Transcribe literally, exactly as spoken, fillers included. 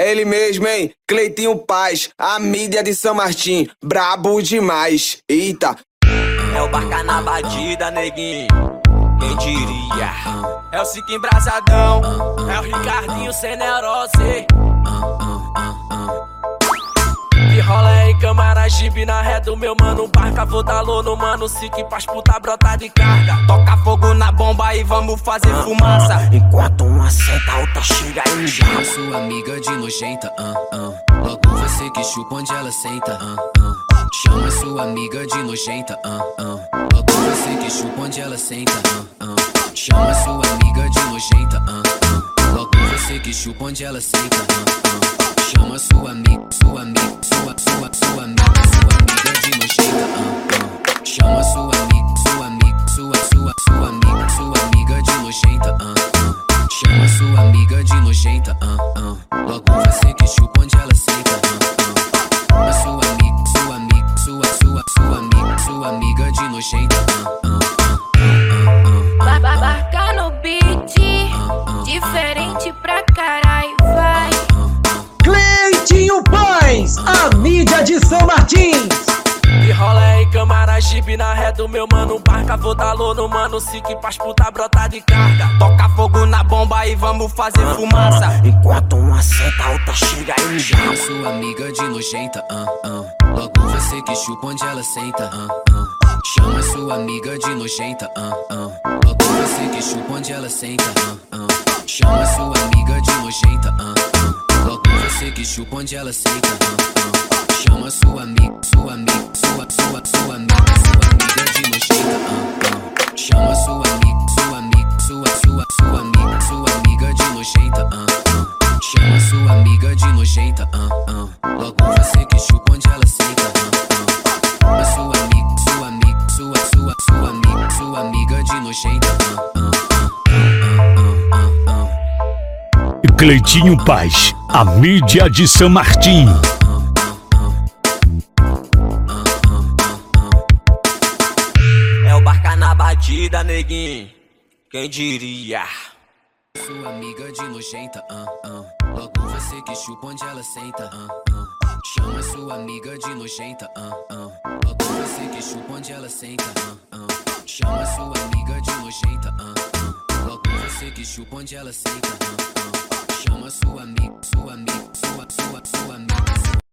Ele mesmo, hein? Cleitinho Paz, a mídia de São Martim, brabo demais. Eita. É o Barca na batida, neguinho, quem diria? É o Sique embrasadão, é o Ricardinho sem neurose. E rola aí câmara, jipe na ré do meu mano. Barca, vou dar no mano, Sique pras puta brota de carga. Toca fogo na bomba e vamos fazer fumaça. Enquanto uma senta, a outra chega e já. Sua amiga de nojenta, uh, uh. Logo você que chupa onde ela senta, uh, uh. Chama sua amiga de nojenta, uh, uh. Logo você que chupa onde ela senta, uh, uh. Chama sua amiga de nojenta, uh, uh. Logo você que chupa onde ela senta, uh, uh. Chama sua amiga, sua amiga, sua, sua, sua amiga, sua amiga de nojenta, uh, uh. Chama sua amiga, sua amiga, sua, sua, sua amiga, sua amiga de nojenta, uh, uh. Chama sua amiga de nojenta, uh, uh. Logo você que chupa onde ela senta, uh, uh. Chama sua amiga, sua amiga, sua, sua, sua amiga, sua amiga de nojenta, uh, uh. Barca no beat, diferente pra caralho, vai. Cleitinho Paz, a mídia de São Martins. E rola aí câmara, jipe na ré do meu mano. Barca, vou dar no mano, Sique pras puta brota de carga. Toca fogo na bomba e vamos fazer fumaça. Enquanto uma senta, a outra chega e já. Chama sua amiga de nojenta, uh, uh. Logo você que chupa onde ela senta, uh, uh. Chama sua amiga de nojenta, uh, uh. Logo você que chupa onde ela senta, uh, uh. Chama sua amiga de nojenta, uh, uh. Logo você que chupa onde ela senta, uh, uh. Chama sua amiga, sua amiga, sua, sua, sua amiga, sua amiga de nojenta, uh, uh. Chama sua amiga, sua amiga, sua, sua, sua amiga, sua amiga de nojenta, uh, uh. Chama sua amiga de nojenta, uh, uh. Logo você que chupa onde ela senta, uh, uh. Chama sua amiga, sua amiga, sua, sua, sua amiga, sua amiga de nojenta, uh, uh. Cleitinho Paz, a mídia de São Martim. É o Barca na batida, neguinho, quem diria? Sua amiga de nojenta, uh, uh. Logo você que chupa onde ela senta, uh, uh. Chama sua amiga de nojenta, uh, uh. Logo você que chupa onde ela senta, uh, uh. Chama sua amiga de nojenta, uh, uh. Logo você que chupa onde ela senta, uh, uh. Chama sua amiga, sua amiga, sua, sua, sua amiga.